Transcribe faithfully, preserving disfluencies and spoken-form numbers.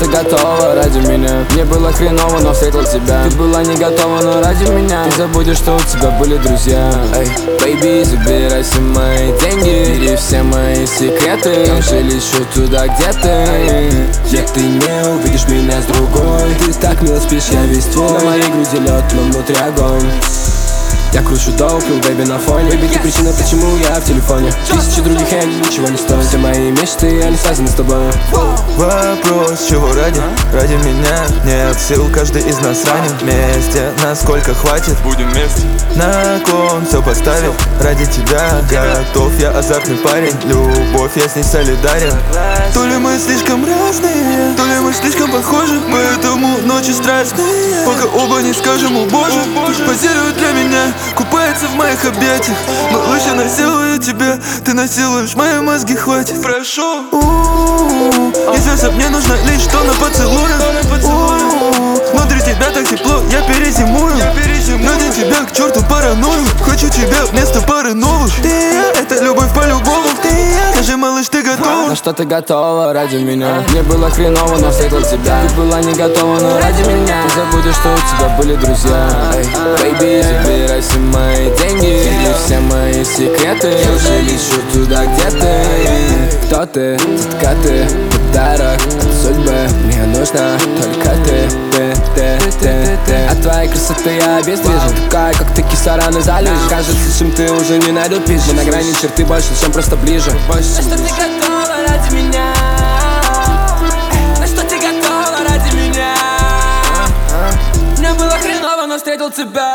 ты готова ради меня. Мне было хреново, но встретил тебя. Ты была не готова, но ради меня. Ты забудешь, что у тебя были друзья. Эй, baby, забирай все мои деньги, бери все мои секреты. Я уже лечу туда, где ты, где ты не увидишь меня с другой. Ты так мило спишь, я весь твой. На моей груди лед, но внутри огонь. Я кручу доуп, пил бэйби на фоне. Бэйби, ты причина, почему я в телефоне. Тысячи других, я ничего не стою. Все мои мечты, они связаны с тобой. Вопрос, чего ради? Ради меня нет сил, каждый из нас ранен. Вместе, насколько хватит? Будем вместе. На кон все поставил. Ради тебя готов, я азартный парень. Любовь, я с ней солидарен. То ли мы слишком разные, то ли мы слишком похожи, поэтому ночи страшные. Пока оба не скажем, о боже, позирует для меня, купается в моих объятиях. Малыш, я насилую тебя, ты насилуешь мои мозги, хватит. Прошу, известно, мне нужно лишь то на поцелуях. Внутри тебя так тепло, я перезимую. Ради тебя к черту паранойю. Хочу тебя вместо пары новых. Ты и я, это любовь по-любому. Ты и я, скажи, малыш, ты готова? На что ты готова ради меня? Мне было хреново, но встретил тебя. Ты была не готова, но ради меня. Ты забудешь, что у тебя были друзья. Эй, baby, забирай все мои деньги, бери все мои секреты. Я уже лечу туда, где ты. Кто ты? Детка, ты подарок от судьбы. Мне нужна только ты, ты, ты, ты, ты. От твоей красоты я обездвижен. Такая, как ты, киса рано залежь. Кажется, чем ты уже не найду пищи. Мы на грани черты больше, чем просто ближе. На что ты готова ради меня? На что ты готова ради меня? Мне было хреново, но встретил тебя.